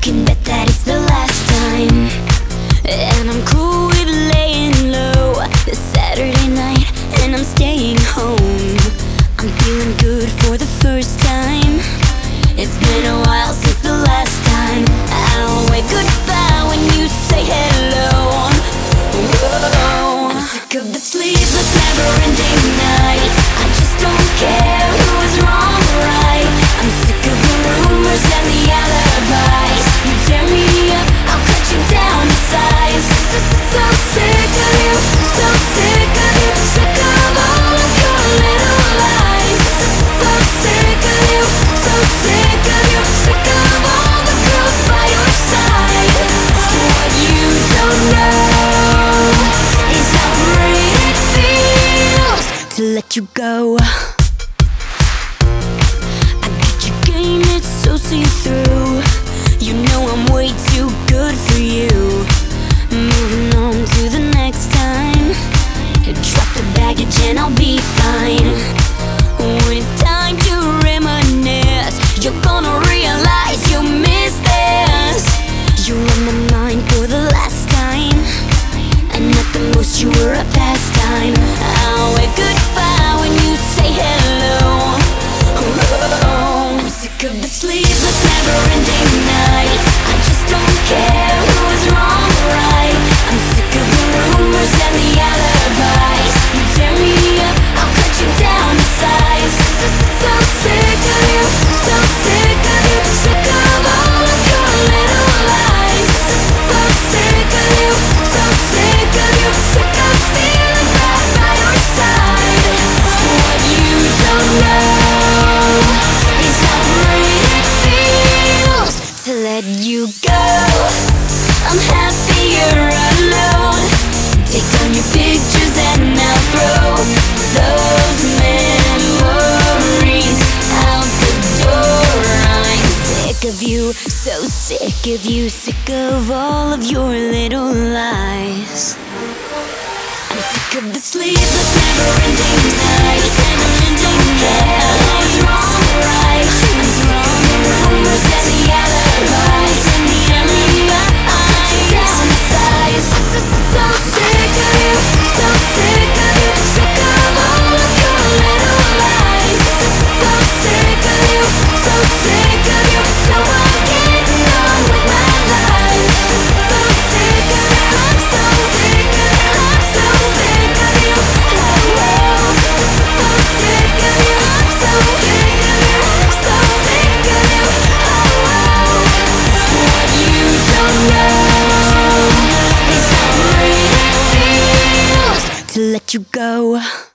can bet that it's the last time. And I'm cool with laying low this Saturday night, and I'm staying home. I'm feeling good for the first time. It's been a while since the last time. I'll wave goodbye when you say hello. Whoa. I'm sick of the sleepless, never-ending nights. I just don't care who is wrong or right. I'm sick of the rumors and the alibis. You tear me up, I'll cut you down to size. So sick of you, so sick of you, sick of all of your little lies. So sick of you, so sick of you, sick of all the girls by your side. What you don't know is how great it feels to let you go. I got your game, it's so see-through. You know I'm way too good for you. Moving on to the next time. Drop the baggage and I'll be fine. When it's time to reminisce, you're gonna realize you missed this. You're on my mind for the last time, and at the most you were a pastime. I'll wave goodbye when you say hello. Oh, I'm sick of the sleepless, never-ending nights. I just don't care who is wrong or right. I'm sick of the rumors and the alibis. You tear me up, I'll cut you down to size. So sick of you, so sick of you, sick of all of your little lies. So sick of you, so sick of you, sick of feeling bad by your side. What you don't know is how great it feels to let you go. I'm happy you're alone. Take down your pictures and I'll throw those memories out the door. I'm sick of you, so sick of you, sick of all of your little lies. I'm sick of the sleepless, never-ending nights, and I don't care who's wrong or right. I'm sick of the rumors and the alibis, and the enemy I'm down to size. So sick of you, so sick of you, sick of all of your little lies. So sick of you, so sick of you, so I'm getting on with my life. So sick of you, I'm so sick of you, I'm so sick of you. Oh, so sick of you, I'm so sick of you, I'm so sick of you. Oh, what you don't know is how great it feels to let you go.